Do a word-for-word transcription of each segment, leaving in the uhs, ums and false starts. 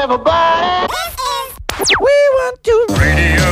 everybody. We want to radio.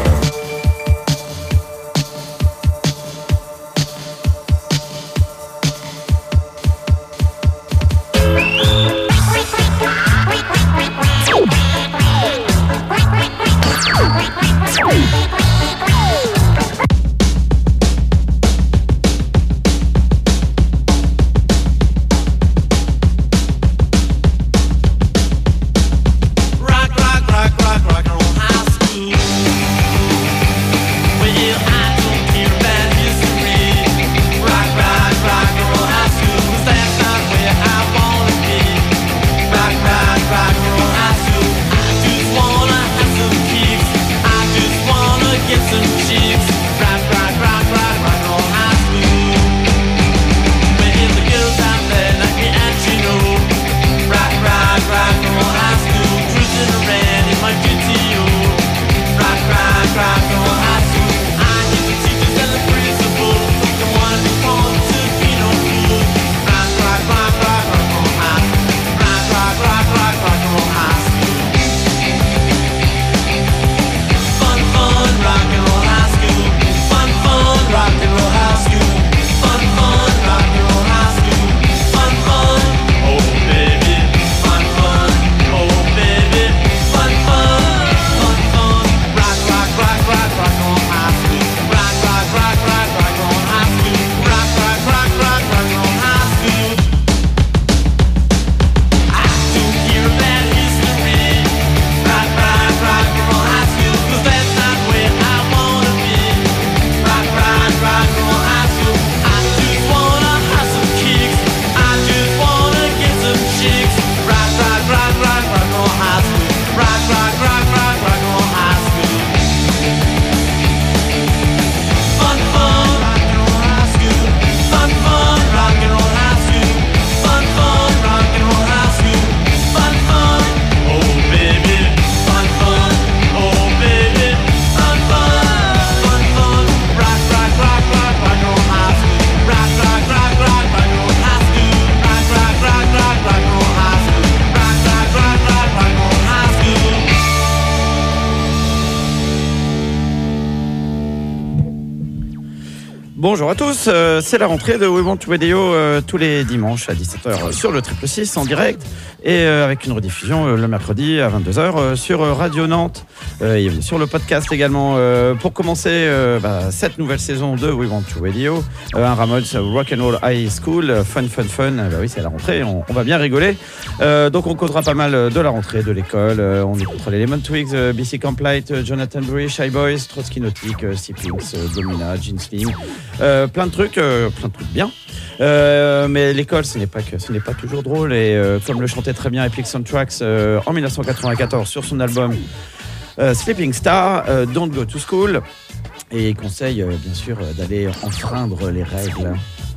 Bonjour à tous, euh, c'est la rentrée de We Want to Radio euh, tous les dimanches à dix-sept heures sur le triple six en direct et euh, avec une rediffusion euh, le mercredi à vingt-deux heures euh, sur euh, Radio Nantes euh, et sur le podcast également. Euh, pour commencer euh, bah, cette nouvelle saison de We Want to Radio, euh, un Ramones Rock and Roll High School, euh, fun fun fun, bah oui c'est la rentrée, on, on va bien rigoler. Euh, donc on causera pas mal de la rentrée, de l'école, euh, on écoutera les Lemon Twigs, euh, B C Camp Light, euh, Jonathan Bree, Shy Boys, Trotsky Nautique, euh, Siblings, euh, Domina, Gene Slim. Euh, plein de trucs, euh, plein de trucs bien. Euh, mais l'école, ce n'est pas que, ce n'est pas toujours drôle. Et euh, comme le chantait très bien Epic Soundtracks euh, en dix-neuf cent quatre-vingt-quatorze sur son album euh, Sleeping Star, euh, Don't Go to School. Et il conseille euh, bien sûr euh, d'aller enfreindre les règles.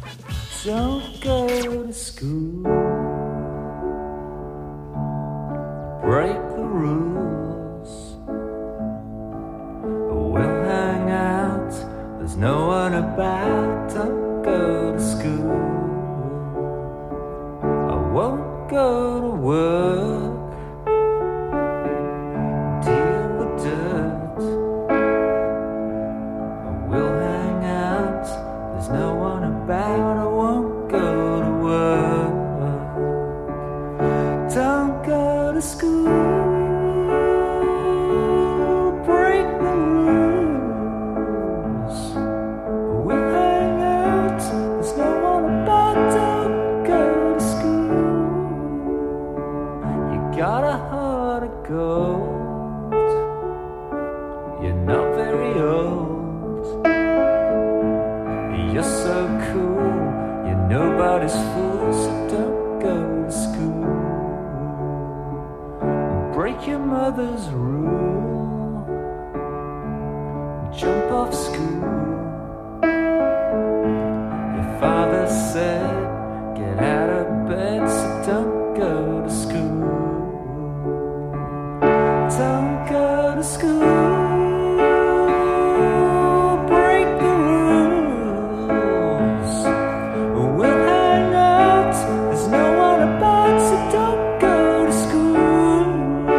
Don't go to school. Break the rules. We'll hang out. There's no one about, don't go to school. I won't go to work, deal with dirt. I will hang out, there's no one about, I won't go to work. Don't go to school. Got a heart of gold. You're not very old. You're so cool. You're nobody's fool. So don't go to school. Break your mother's rule. Jump off school. Your father said, get out of bed. So don't go to school. Don't go to school, break the rules. We'll hang out, there's no one about, so don't go to school.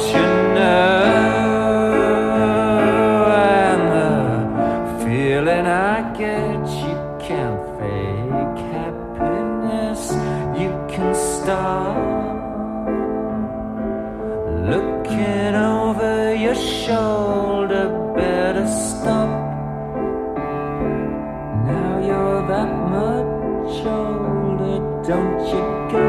you know, and the feeling I get, you can't fake happiness. You can start looking over your shoulder. Better stop. Now you're that much older, don't you go?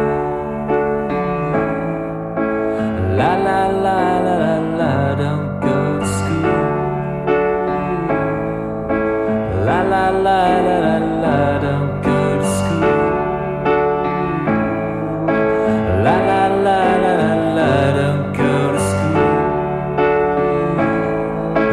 La la la la la la, don't go to school. La la la la la la, don't go to school. La la la la la la, don't go to school.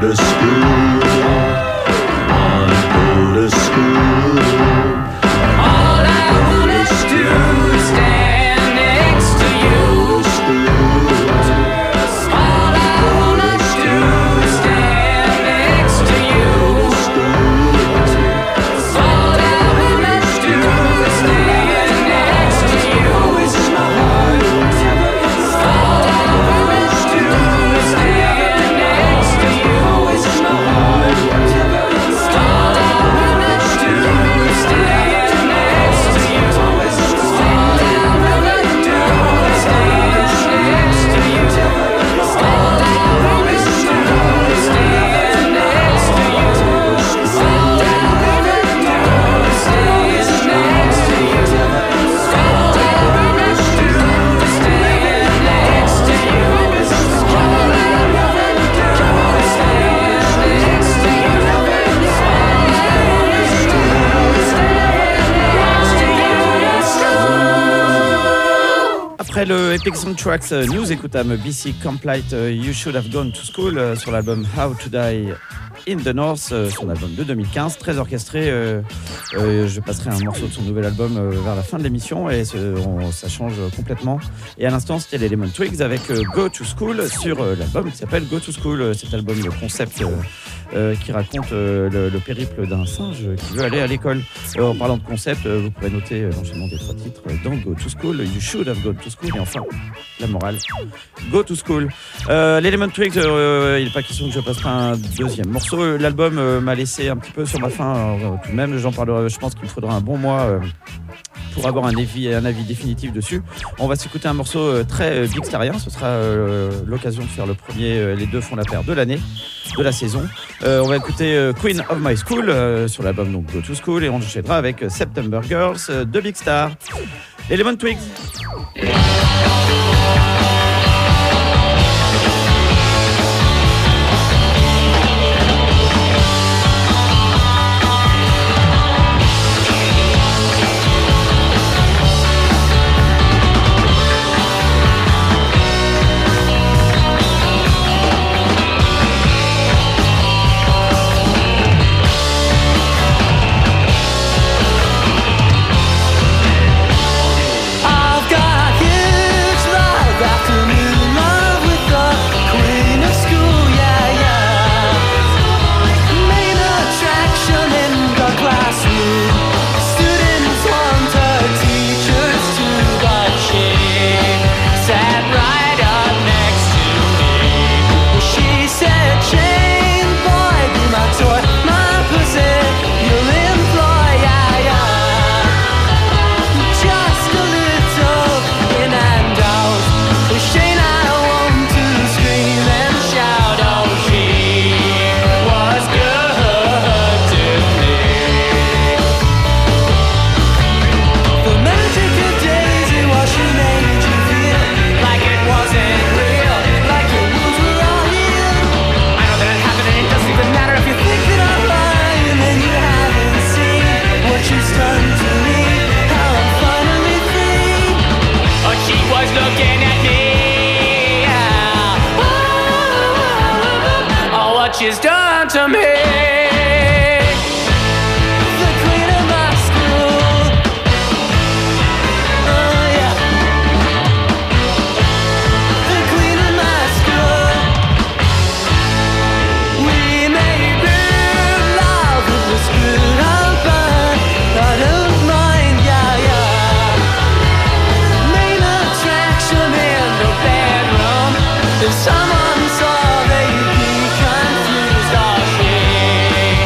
to school. Wanna go to school. All I wanna do is stand next to you. All I wanna do is stand next to you. All I wanna do is stand next to you. It's in my heart. All I wanna do is stand next to you. It's in my heart. All I wanna do is stand next to you. All I wanna do is stand next to you. All I wanna do is stand next to you. All I wanna do is stand next to you. All I wanna do is stand next to you. All I wanna do is stand next to you. All I wanna do is stand next to you. Après le Epic Soundtracks, euh, nous écoutâmes B C Complete euh, You Should Have Gone to School euh, sur l'album How to Die in the North, euh, son album de deux mille quinze, très orchestré. Euh, euh, je passerai un morceau de son nouvel album euh, vers la fin de l'émission et ce, on, ça change complètement. Et à l'instant, c'était les Lemon Twigs avec euh, Go to School sur euh, l'album qui s'appelle Go to School. Euh, Cet album, le concept euh, euh, qui raconte euh, le, le périple d'un singe qui veut aller à l'école. Euh, en parlant de concept, euh, vous pourrez noter euh, l'enchaînement des trois titres euh, dans Go to School, You Should Have Gone to School et enfin la morale, Go to School. Euh, les Lemon Twigs, euh, il n'est pas question que je passerai un deuxième morceau. L'album euh, m'a laissé un petit peu sur ma faim. Alors, tout de même, j'en parlerai. Je pense qu'il me faudra un bon mois euh, pour avoir un avis, un avis définitif dessus. On va s'écouter un morceau euh, très euh, big starien. Ce sera euh, l'occasion de faire le premier. Euh, les deux font la paire de l'année, de la saison. Euh, on va écouter euh, Queen of My School euh, sur l'album donc Go to School et on enchaînera avec euh, September Girls euh, de Big Star. Les Lemon Twigs. I've got huge love after new love with the queen of school, yeah, yeah. Main attraction in the classroom. Students want her teachers too, but she sat right up next to me. She said, "Chain boy, be my toy, my pussy, you'll employ, yeah, yeah." Just a little in and out. Shane, I want to scream and shout. Oh, she was good to me. The magic of Daisy was she made you feel like it wasn't real, like your wounds were all healed. I know that it happened and it doesn't even matter if you think that I'm lying and you haven't seen what she's done to me. How I'm finally free. Oh, she was looking at me. Oh, oh, what she's done to me. The queen of my school. Oh, yeah. The queen of my school. We made real love with the screwed up band. I don't mind, yeah, yeah. Main attraction in the bedroom. If someone saw, they'd be confused. Oh, she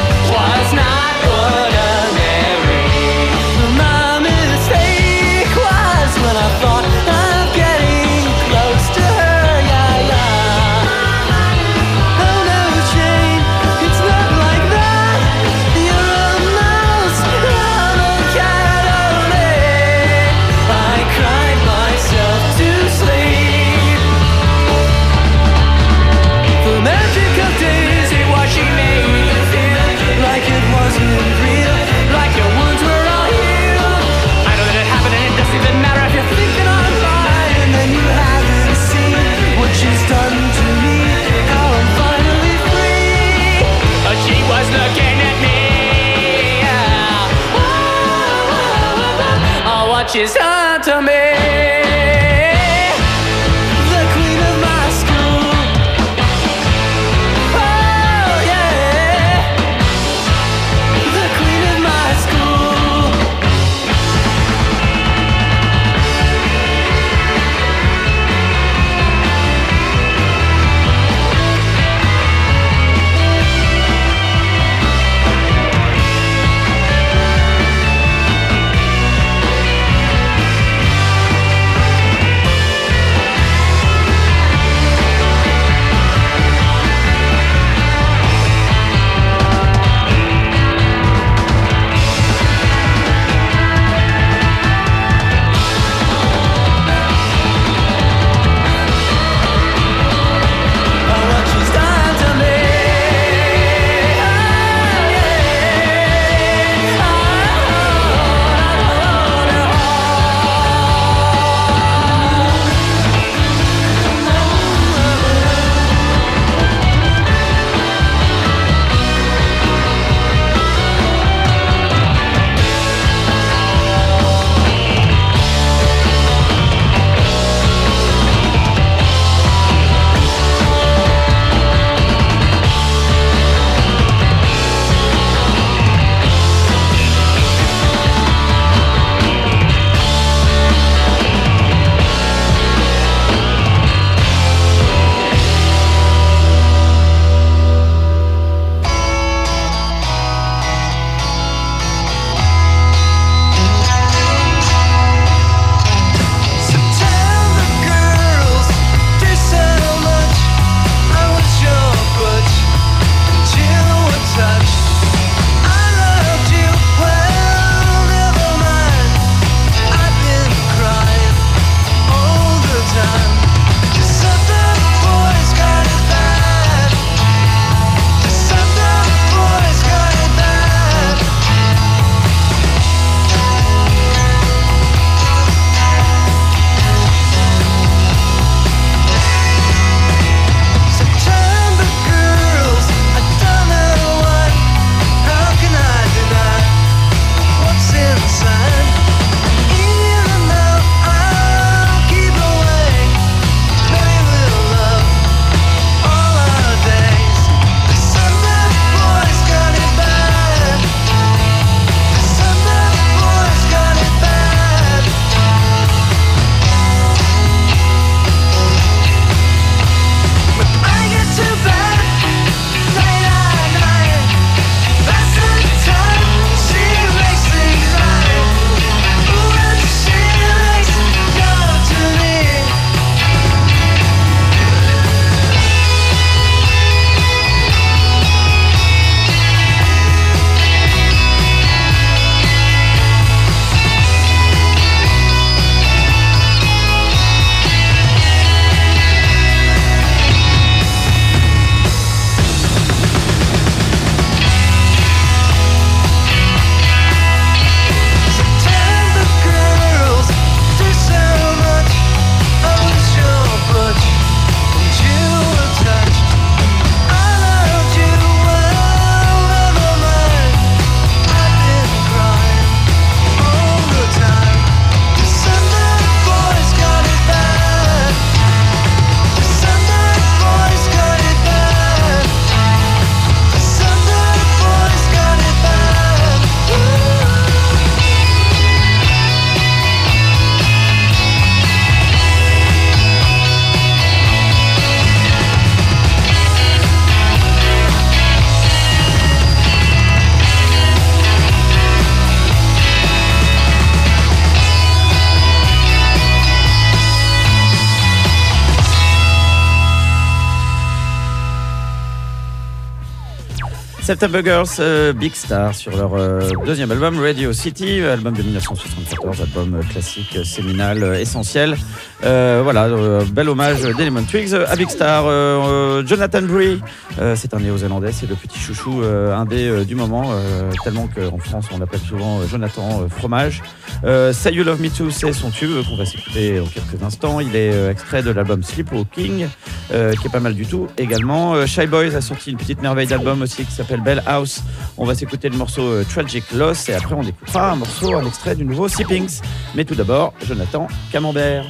she's done to me. The queen of my school. Oh yeah, the queen of my school. September Girls, euh, Big Star sur leur euh, deuxième album Radio City, album de mille neuf cent soixante-quatorze, album classique, séminal, euh, essentiel. Euh, voilà, euh, bel hommage d'Element Twigs à Big Star. Euh, euh, Jonathan Brie, euh, c'est un néo-zélandais, c'est le petit chouchou euh, indé euh, du moment, euh, tellement qu'en France on l'appelle souvent euh, Jonathan euh, Fromage. Euh, Say You Love Me Too, c'est son tube qu'on va s'écouter en quelques instants. Il est euh, extrait de l'album Sleepwalking, euh, qui est pas mal du tout également. Euh, Shy Boys a sorti une petite merveille d'album aussi aussi qui s'appelle Bell House. On va s'écouter le morceau euh, Tragic Loss et après on écoutera un morceau, un extrait du nouveau Sippings. Mais tout d'abord, Jonathan Camembert.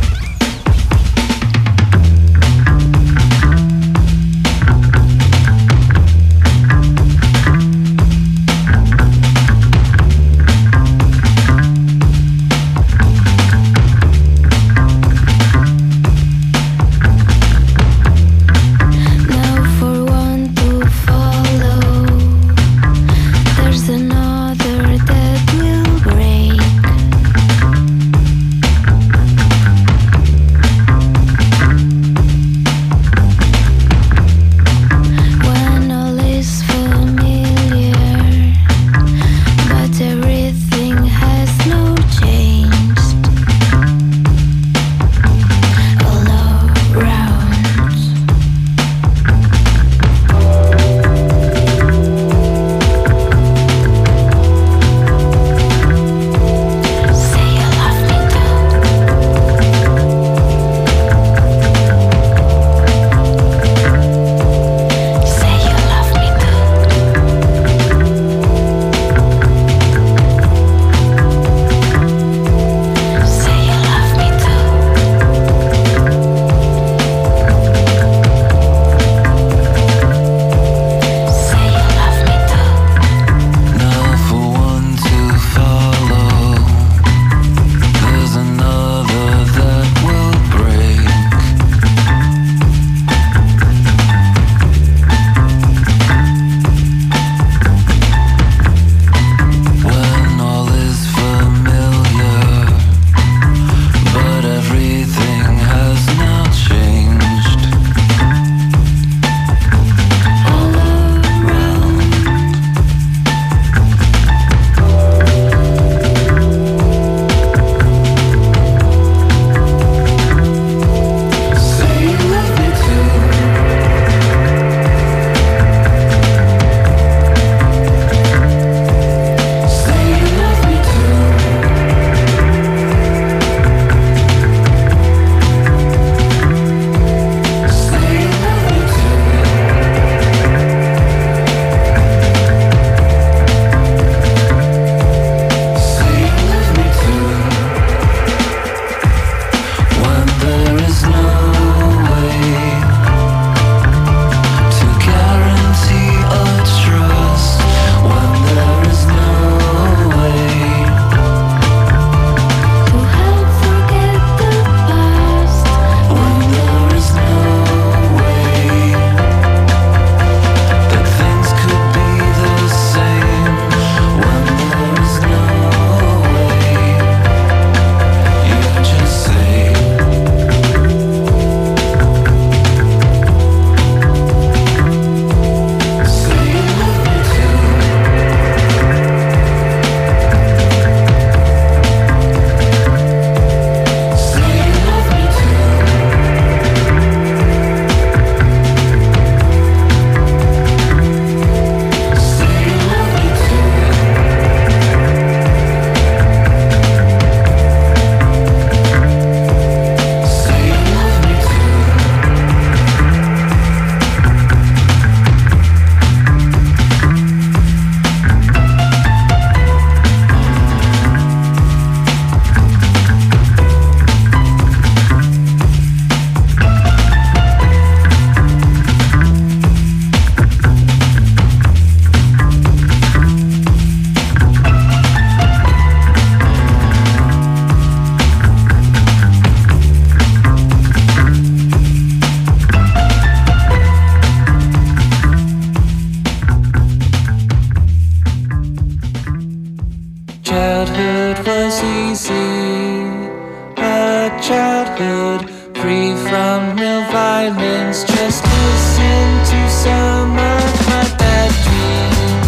childhood, free from real violence. Just listen to some of my bad dreams.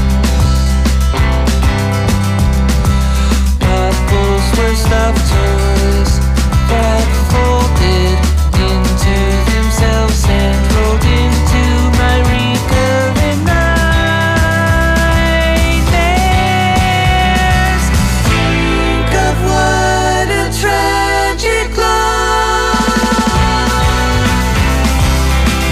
Bubbles were stuffed toys that folded into themselves and rolled into my recurring nightmares. Think of what a tragic loss.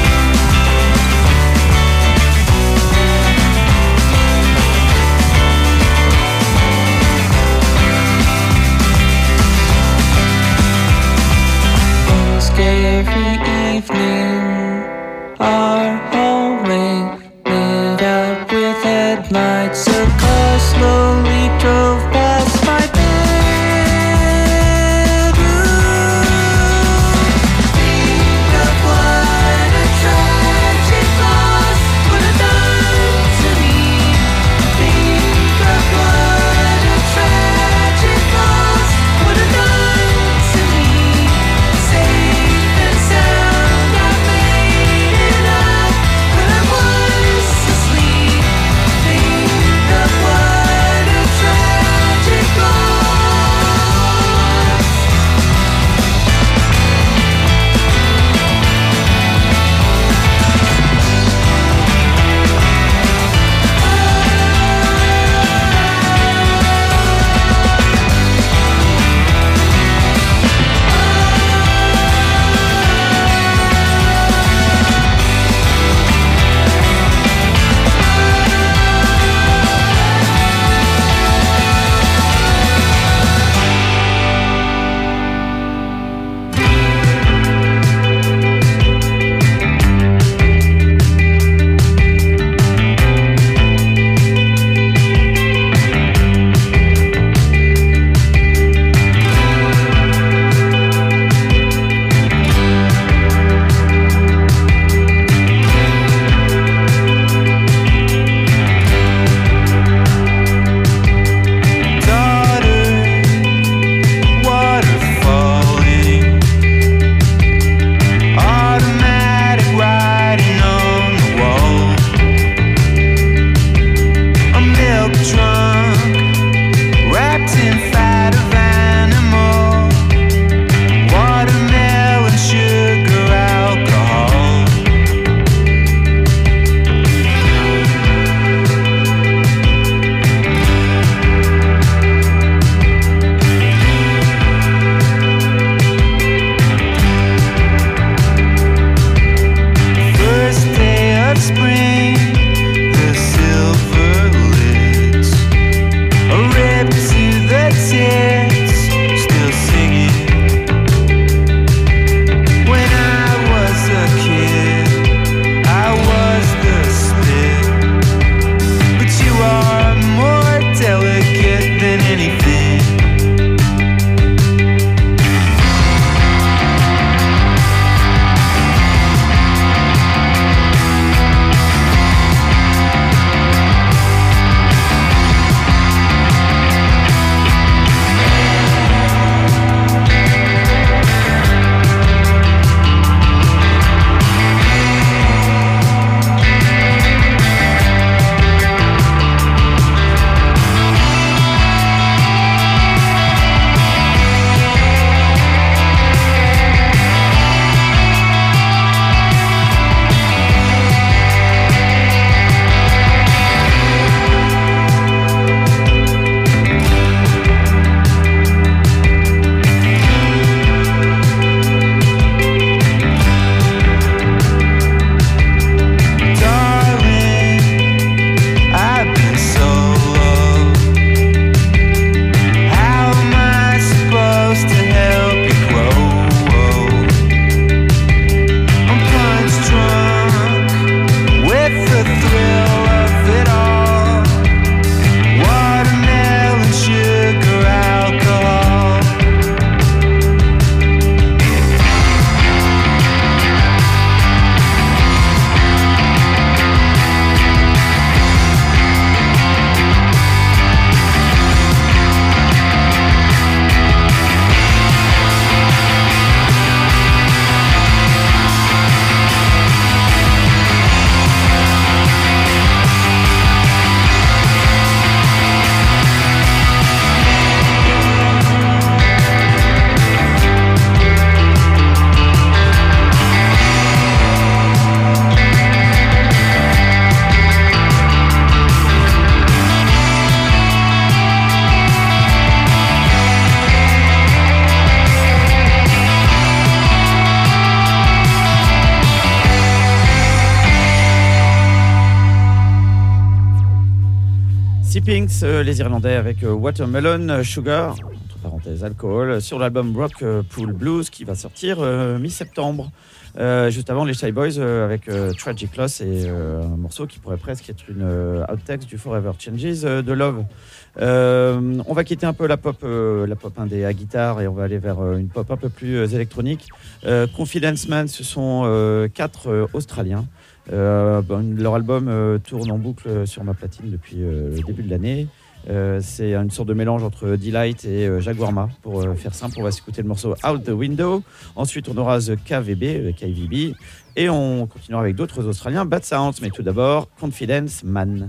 Misty Pinks, euh, les Irlandais avec euh, Watermelon Sugar, entre parenthèses alcool, sur l'album Rock euh, Pool Blues qui va sortir euh, mi-septembre. Euh, juste avant les Shy Boys euh, avec euh, Tragic Loss et euh, un morceau qui pourrait presque être une euh, outtakes du Forever Changes euh, de Love. Euh, on va quitter un peu la pop, euh, la pop indé à guitare et on va aller vers euh, une pop un peu plus euh, électronique. Euh, Confidence Man, ce sont euh, quatre euh, Australiens. Euh, bon, leur album euh, tourne en boucle sur ma platine depuis euh, le début de l'année. Euh, c'est une sorte de mélange entre Delight et euh, Jaguarma. Pour euh, faire simple, on va s'écouter le morceau Out the Window. Ensuite, on aura The K V B, le K V B. Et on continuera avec d'autres Australiens, Bad Sounds. Mais tout d'abord, Confidence Man.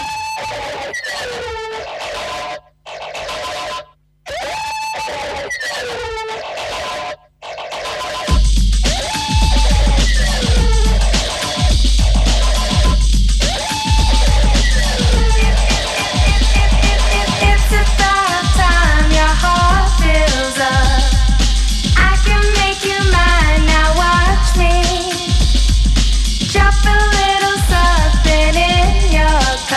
It's about time your heart fills up. I can make you mine, now watch me. Drop a little something in your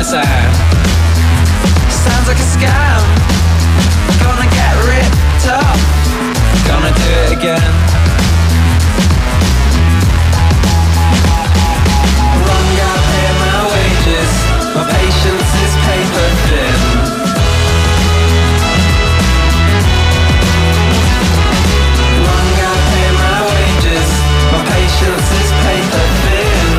sound. Sounds like a scam. Gonna get ripped off. Gonna do it again. Wrong guy pay my wages. My patience is paper thin. Wrong guy pay my wages. My patience is paper thin.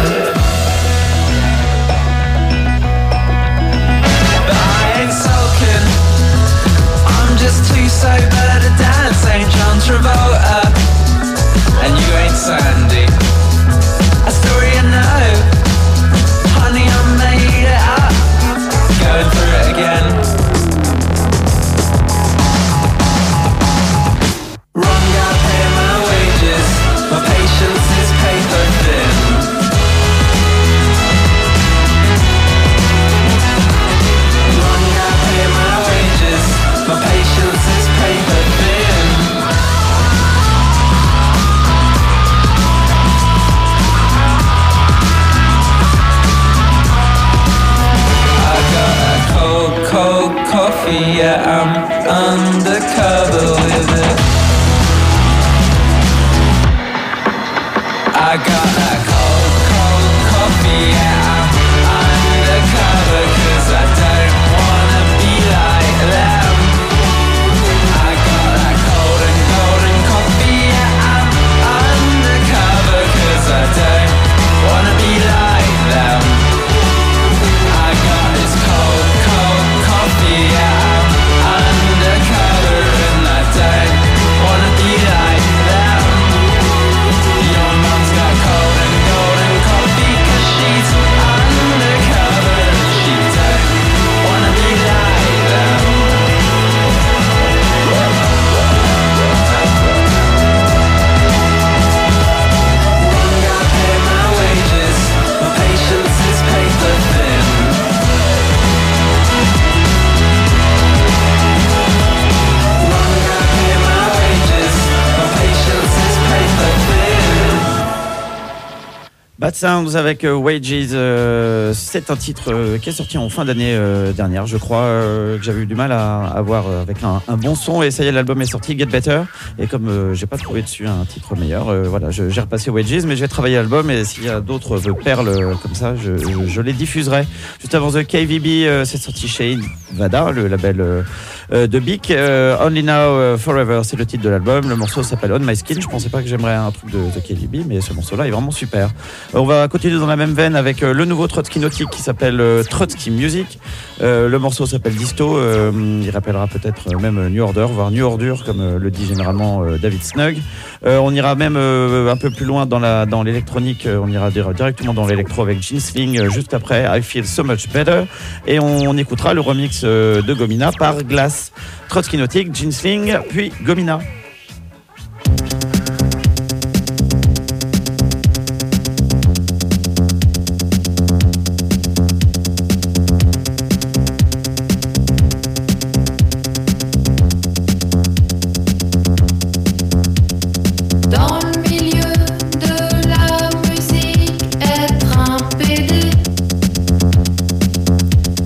But I ain't sulking. I'm just too sober to dance. Ain't John Travolta, and you ain't Sandy. A story you know, honey, I made it up. Going through it again. Wrong guy paying my wages. My patience is paper thin. Wrong guy paying my wages. My patience is paper thin. I got a cold, cold coffee, yeah, I'm undercover with it. I got a cold, cold coffee, yeah, I'm undercover, cause I don't wanna be like them. I got a cold and golden coffee, yeah, I'm undercover, cause I don't wanna be like them. I got this cold, cold coffee, yeah, I'm undercover, and I don't wanna be like them. Your mom's got cold and golden coffee, cause she's undercover, and she don't wanna be like them. Wrong guy pay my wages, my patience is paper thin. Wrong guy pay my wages, my patience is paper thin. Bad Sounds avec euh, Wages, euh, c'est un titre euh, qui est sorti en fin d'année euh, dernière, je crois, euh, que j'avais eu du mal à avoir euh, avec un, un bon son, et ça y est, l'album est sorti, Get Better, et comme euh, j'ai pas trouvé dessus un titre meilleur, euh, voilà, je- j'ai repassé Wages, mais j'ai travaillé l'album, et s'il y a d'autres euh, perles euh, comme ça, je, je- je les diffuserai. Juste avant The K V B, euh, c'est sorti chez Vada, le label euh, euh, de Bic, euh, Only Now euh, Forever, c'est le titre de l'album, le morceau s'appelle On My Skin, je pensais pas que j'aimerais un truc de The K V B, mais ce morceau-là est vraiment super. On va continuer dans la même veine avec euh, le nouveau Trotsky Nautique qui s'appelle euh, Trotsky Music. Euh, le morceau s'appelle Disto. Euh, il rappellera peut-être euh, même New Order, voire New Ordure, comme euh, le dit généralement euh, David Snug. Euh, on ira même euh, un peu plus loin dans la dans l'électronique. Euh, on ira dire- directement dans l'électro avec Ginsling euh, juste après I Feel So Much Better. Et on, on écoutera le remix euh, de Gomina par Glass. Trotsky Nautique, Ginsling, puis Gomina. Dans le milieu de la musique, être un P D,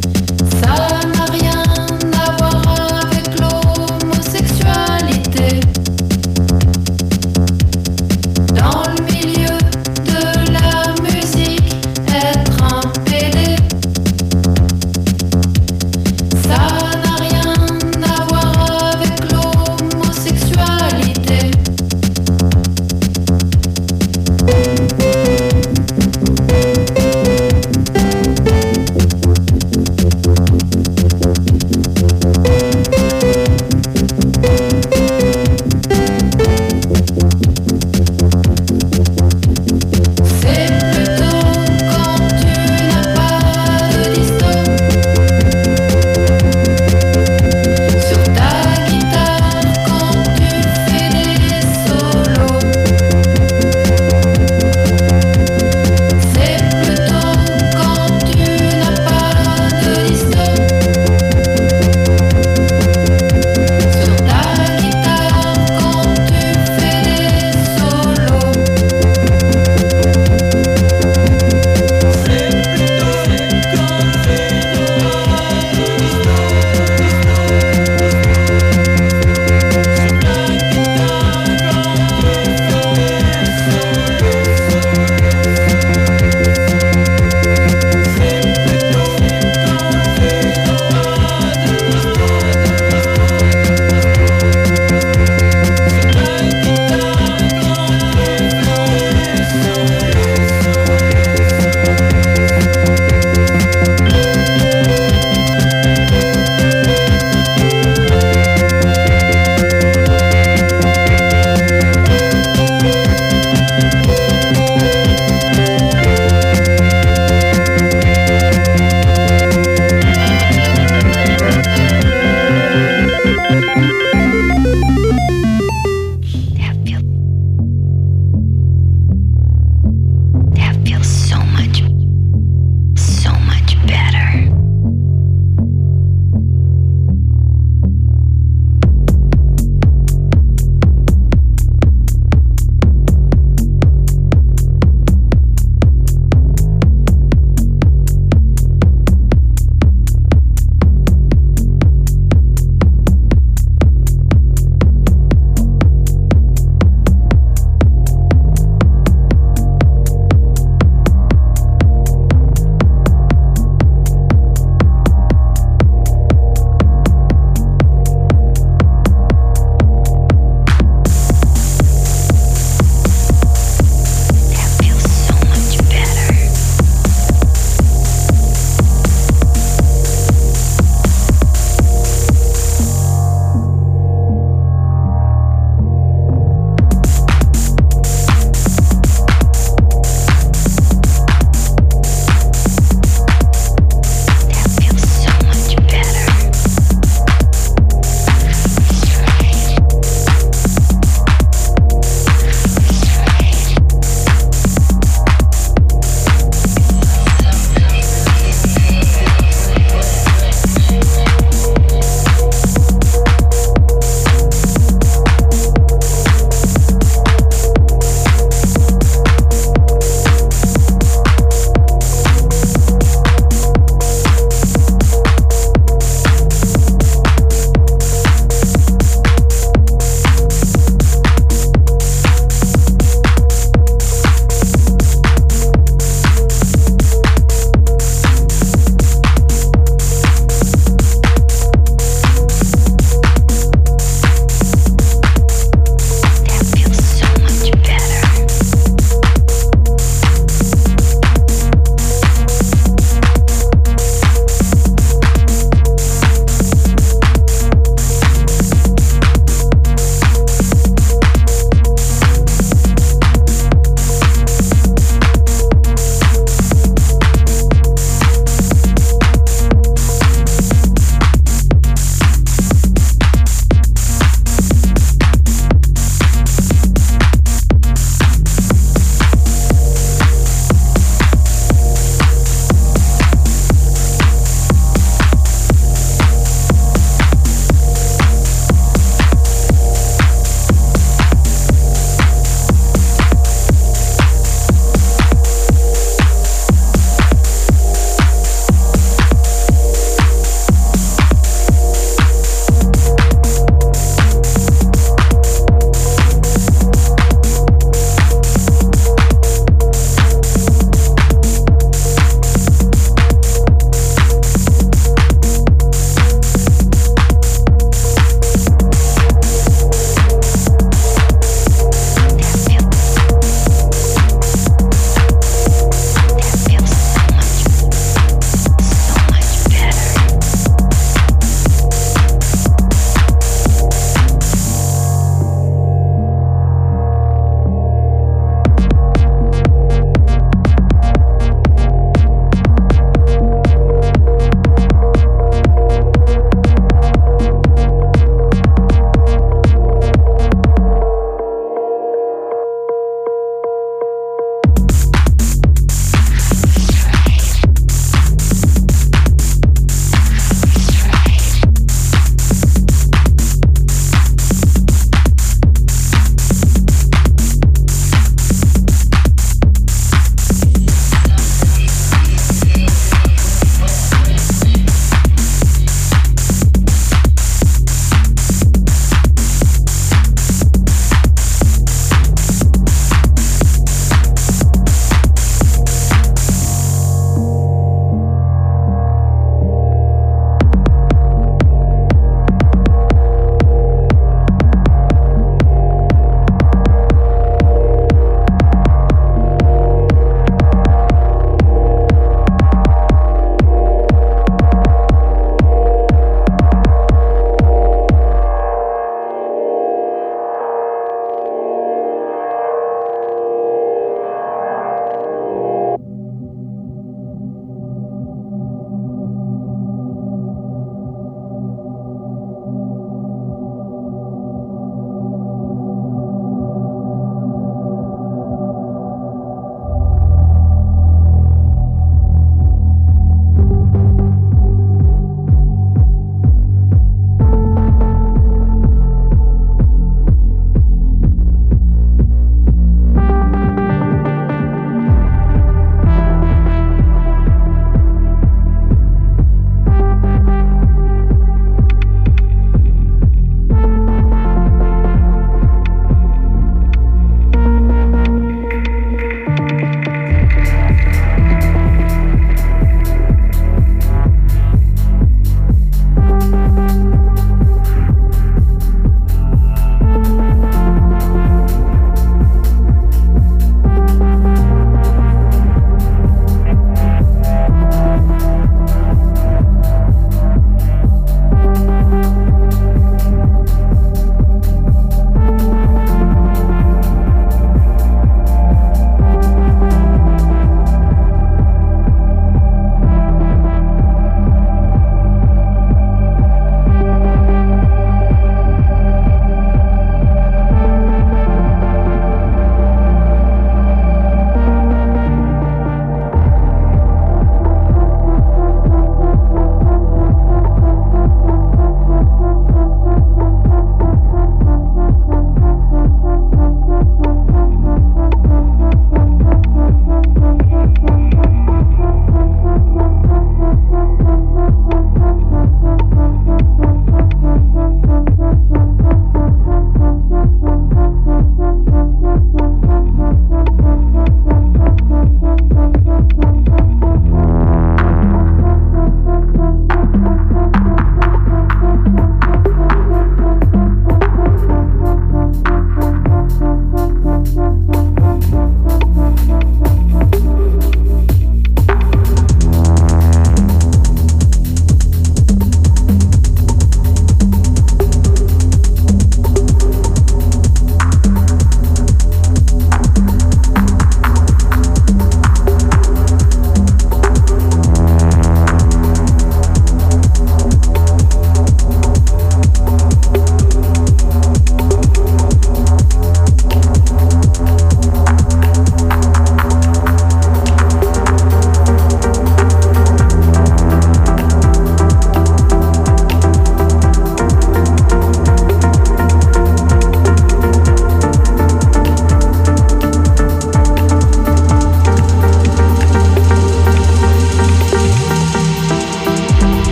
ça n'a rien à voir avec l'homosexualité.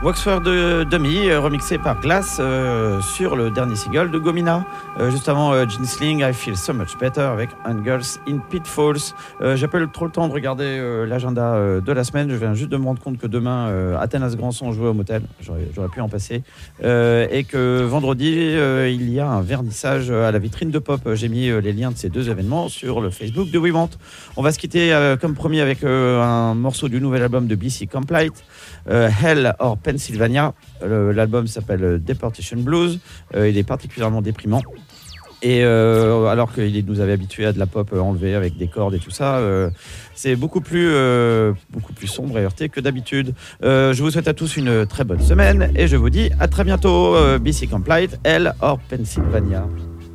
Waxford de Dummy, euh, remixé par Glass euh, sur le dernier single de Gomina. Euh, juste avant euh, Ginsling, I Feel So Much Better avec Angels in Pitfalls. Euh, J'ai pas eu trop le temps de regarder euh, l'agenda euh, de la semaine. Je viens juste de me rendre compte que demain, euh, Athénas Granson joue au motel. J'aurais, j'aurais pu en passer. Euh, et que vendredi, euh, il y a un vernissage à la vitrine de Pop. J'ai mis euh, les liens de ces deux événements sur le Facebook de We Want. On va se quitter euh, comme promis avec euh, un morceau du nouvel album de B C Complete. Euh, Hell or Pennsylvania. Le, l'album s'appelle Deportation Blues. Euh, il est particulièrement déprimant. Et euh, alors qu'il nous avait habitués à de la pop enlevée avec des cordes et tout ça, euh, c'est beaucoup plus, euh, beaucoup plus sombre et heurté que d'habitude. Euh, je vous souhaite à tous une très bonne semaine et je vous dis à très bientôt. Euh, B C Complete, Hell or Pennsylvania.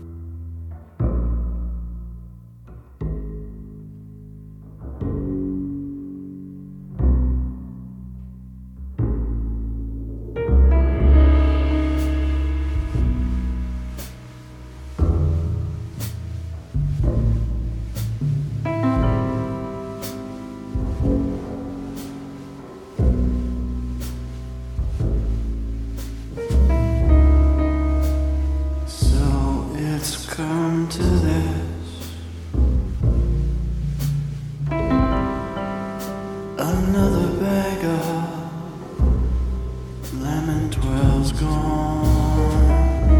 Come to this, another bag of lemon twirls gone.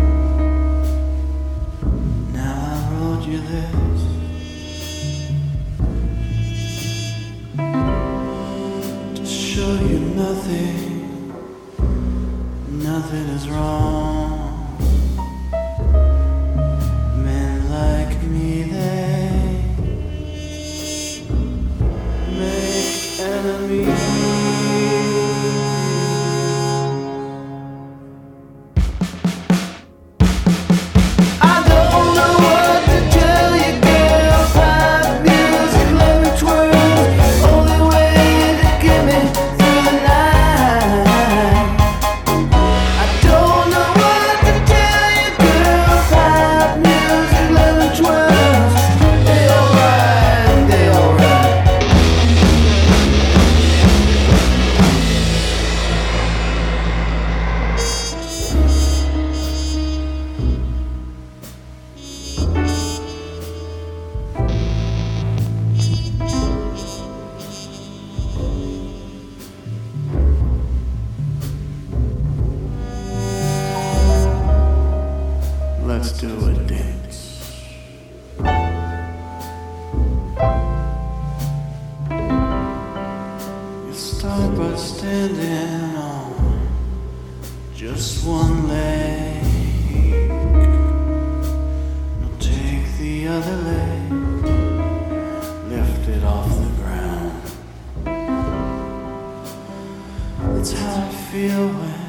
Now I wrote you this to show you nothing, nothing is wrong. Like me, they make enemies. I don't know what to tell you, girl. Pop music, lemon twirls, only way to get me through the night. I don't know what to tell you, girl. Pop music, lemon twirls, they alright, they alright. Let's do a dance. You start by standing on just one leg. Now take the other leg, lift it off the ground. That's how I feel when